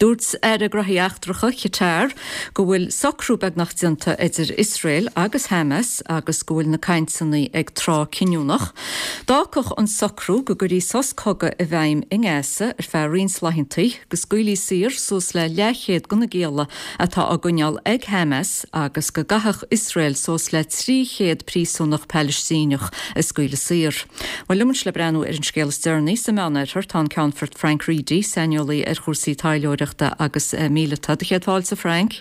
Dúirt a grathíachtracha Qatar go bhfuil socrú beagnachtaíonta idir Israel agus Hamas agus go bhfuil na caintsannaí ag trá cinniúnach. Dácach an socrú go gurí soscoga a bhaim ingéasa ar fear rinslahinntaí go scuilí sir sos le leichéad gona géala atá a gúneal ag Hamas agus go gahach Israel sos le 300 prísúnach Palestíneach a scuile sir. Well lumans le brenn ar an scéal stearnaí sa meanna tá Countfort Frank Reedy seniorlaí ar chórsaí taileoireachta agus míleta. De chéadháil sa Frank?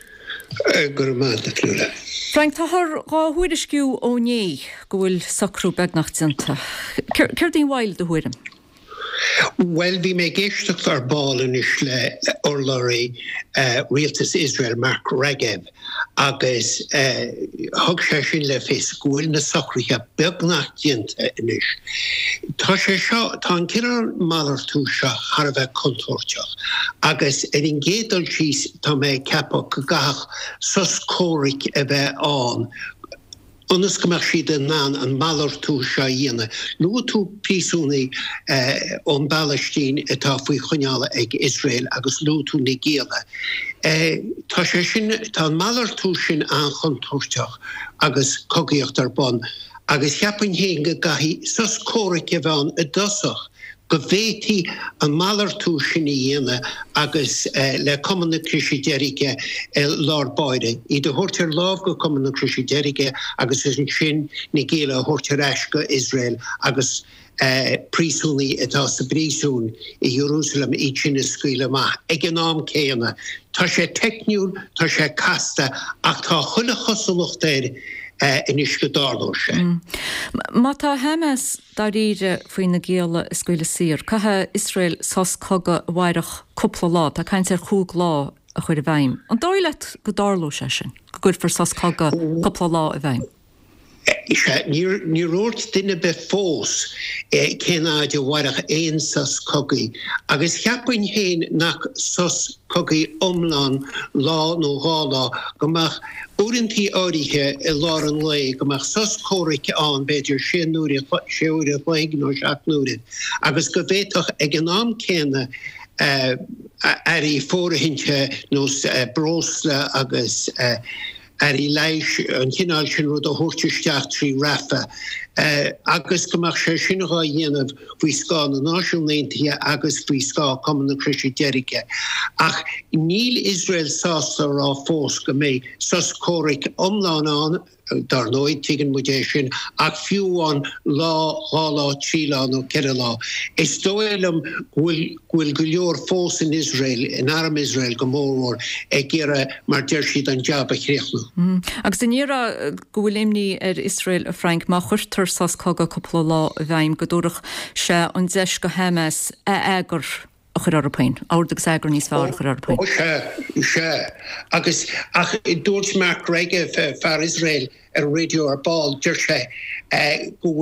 Frank, tá rá huidir sciú ó ní go bhfuil socrú beagnachtaíonta. Cir dín bhail do huirim? Well, vi me geisteach ar ballin is le orlórí Rialtas Israel Mark Regev agus thug sé sin le fiscúil na socrúthe beagnachtaíonta inis. Tá sé seo tá an cireadh málar tú seo har a bheith contúirteach agus in géadal síos tá mé ceapach go gach soscóric a bheith an Onas gymach sydd yn nan yn malar tú seo dhéana. Nua tú prísúnaí ón Palestín atá faoi choineála ag Israel agus nua tú na géala. Tá sé sin tá malar tú sin an chontúirteach agus cogaíocht ar bon agus cheapan héin go gaithí soscóric a bhean a dosach go bhhéití an malar tú sin dhéana agus le Cumann na Criside Lord Boyde. Iad a thuirtear lámh go Cumann na Criside agus is an sin na géala a thuirtear eis go Israel agus prísúnaí atá sa brísún i Jerusalem í sin na scuile amach ag an am céanna. Tá sé teicniúil, tá sé casta ach tá chuile chosalachtair in isgadárló sé. Má tá Hamas dá ríre faoin na géala i scuile sir, catha Israel soscoga bhairech cúpla lá, tá caint ar chúg lá a chuir a bhaim. An dáilet go dárló sé sin, go gúir for soscoga cúpla lá a bhaim. Ní róirt duine be fós cénáide bhairech éon soscogaí agus cheapain héin nach soscogaí omlán lá nó gála gomach úrintí áirithe i lár an lé gomach soscóric an beidir séúir léig nó seachnúid agus go bhéach ag an am céna ar í fórahinte nó brósla agus í leis an chinál sin rud a thuirteisteach trí rafa. Agus gomach sé sinna dhéanamh faoi scá na náisiúntaithe agus faoi scá Cumann na Criside. Ach níl Israel sásta rá fós go mé soscóric omlán an dar nóid tuigeann muidé sin ach fiúháin lá, ghála, trílá nó ceile lá. Is dóilm bhfuil go leor fós in Israel, in Aram Israel go mór ag ggéire mar deir siad an jab a chréichnú. Agus in níra go bhfuil imní ar Israel a Frank má chuirtar soscoga cúpla lá a bhaim go dúireach sé an deis go Hamas a éagar a chur Européin, áirdeach éagar níos fearr a chur Européin. Se. Agus ach dúirt Mark Regev fear Israel ar radio ar ball deir sé go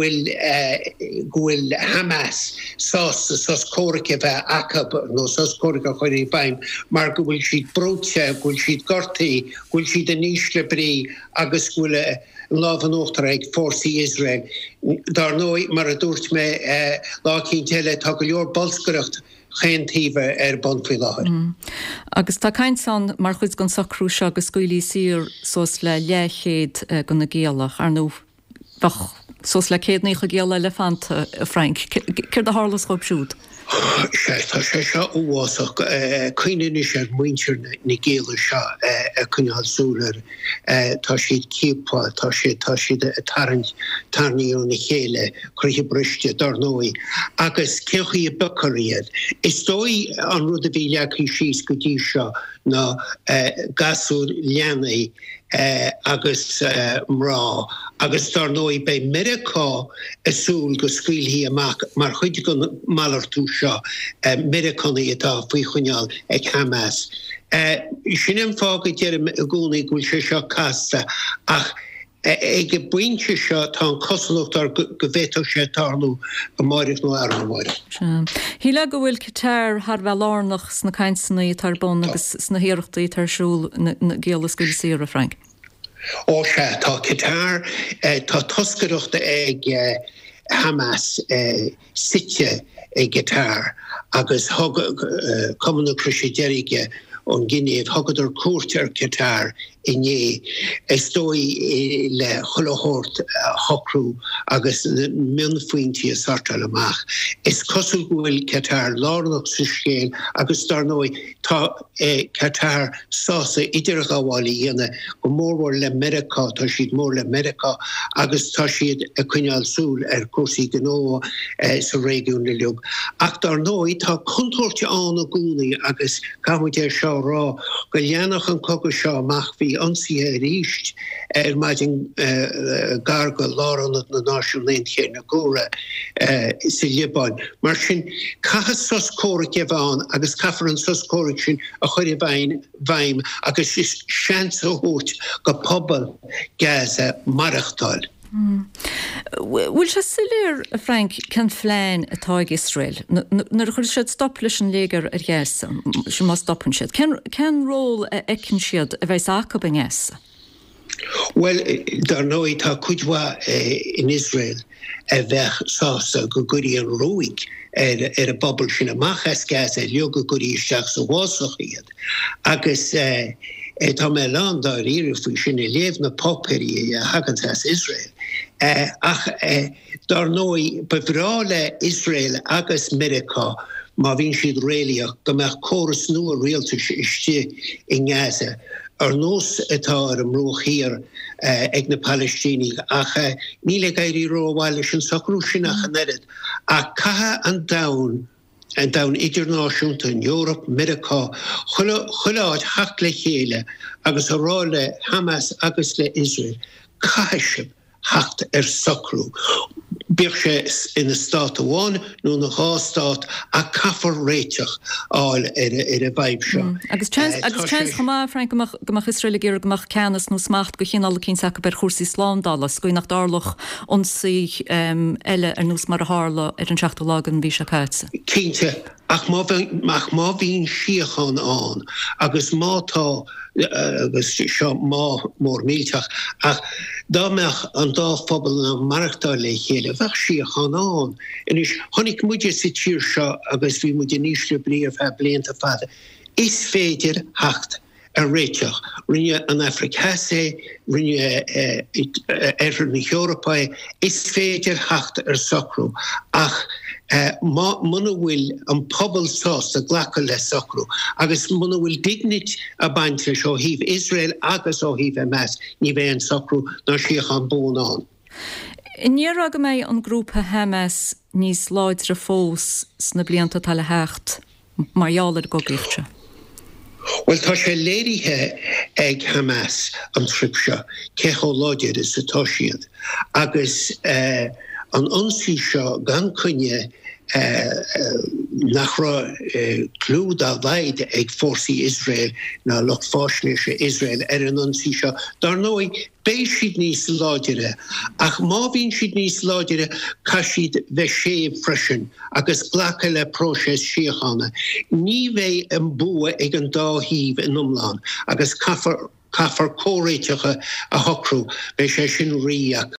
bhfuil Hamas soscóric a bheith acab nó soscóric a chuir í bhaim mar go bhfuil siad bróite, go bhfuil siad gortaí, go bhfuil siad a níos le brí agus go bhfuil lámh an uachtar ag fórsaí Israel. Dar nóid mar a dúirt mé lá cinn teile tá go leor bolscoireacht chéantaobh ar bon faoi láthir. Agus tá caint san mar chuid gon socrú seo go scuilí sir sos le leichéad go na géalach ar nó sos le céadnaí go géala elefanta Frank. Cir de hálas go siúd? Tá sé seo uásach cuiine is ar muintir na géala seo a cúnealsúlar tá siad cípa, tá siad a tarnaíú na chéile cruithe briste dar nóí agus ceochaí a becaríad. Is dói an rud a bhí leachaí síos go dtí seo ná gasú leanaí agus mrá agus dar nóí bei Americá asúl go scuilhí amach mar chuid go malar tú seo Americanaí atá faoi choineáil ag Hamas. Sin fá go deireadh a gúnaí go bhfuil sé seo casta ach ag buinte seo tá an cosalachtar go bhéiteach sé tarlú go máirich nó ar an máirich. Híle go bhfuil Qatar thar bhealárnach sna caintsannaí tar bon agus sna héireachtaí tarsúl na géala scuile sir a Frank. Ó sé tá Qatar tá toscaíochta ag Hamas site ag Qatar agus Cumann na Criside an Guinea hagadidir cuairtear Qatar inné stoi le chollahort hocrú agus mionfuinti a sartal amach. Is cosúil gohfuil Qatar lárnach sa scéal agus darnói tá Qatar sása idir gáhálaí dhéana go mórhór le America, tá siad mór le America agus tá siad a cuineál súl cuasaí gnó sa régiún na liug. Ach darnói tá contúirte an a gúnaí agus gamuid seo rá go leanach an cogadh seo amach bhí ansíthe ríist maidin garga lárannat na náisiúnléinthe na góra sa Libán. Mar sin cahas sos córic bhán agus cafar an sos córic sin a chuir bhaim agus is seans a hót go pobal Gaza marachtal. Bhfuil se silir, Frank, can phléin atá Israel? Nar chuir siad stop leis an léigear ar gheasa, sin má stopan siad. Can ról ecinn siad a bheith sacab an gheasa? Well, dar nói tá cuidhá in Israel a bheith sása go gurí an róig a bobbal sin amach as Gaza leo go gurí isteach sa bhásach iad. Agus tá mé lán dar íri fú sin a léh na popéí a hagans as Israel. Ach dar nói bevrále Israel agus America má vín siad réliach go meach choras nua réaltas iste in Gaza ar nós atá ar an mróch hir ag na Palestínig ach níle gairí róháile sin sacrú sin a chanerid a caha an daun idirnáisiúnta in Europe, America, chuláid hacht le chéile agus a rále Hamas agus le Israel caiisib hacht sacrú. Bíoh sé ina stát amháin nó na gástát a cafar réiteach áil ar a bhaib seo. Agus chans chumá, Frank, gomach Israel gur gomach ceannas nó smacht go chin alla cín saca ber chósaí sláándálas goí nach dárlach onsaí eile ar nús mar a hála ar an seachtú lágan bhí se caitsa. Cínte, ach má bhín siochan an agus mátá agus seo mór míteach ach dámeach an dá phobal na marachtáil le chéile bheith siochan an. Inis tháinig muide sa tír seo agus bhí muide níos le bríomh a blianta fada. Is féidir hacht a réiteach rinne an Africase, rinne na Europáid, is féidir hacht sacrú ach muna bhfuil an pobal sás a ghlacha le sacrú agus muna bhfuil dignit a baintre seo híh Israel agus ó híh Hamas ní bheith an sacrú ná siach an bón an. Níor aga mé an grúpa Hamas níos láidre fós sna blianta tal hecht marhealar go gíirte. Well, tá sé léirithe ag Hamas an tripse cecho láidir is sa táisiad agus an ionsaí seo gan cunne nach ra clúd a bhaid ag fórsaí Israel na loch fáisnéise Israel ar an ionsaí seo. Dar nói béis siad níos láidire ach má bhín siad níos láidire cá siad bheith séamh freisin agus ghlacha le próses siochanna. Ní bheith an bua ag an dáhíomh in umlán agus cafar córéiteacha a hocrú bheith sé sin riach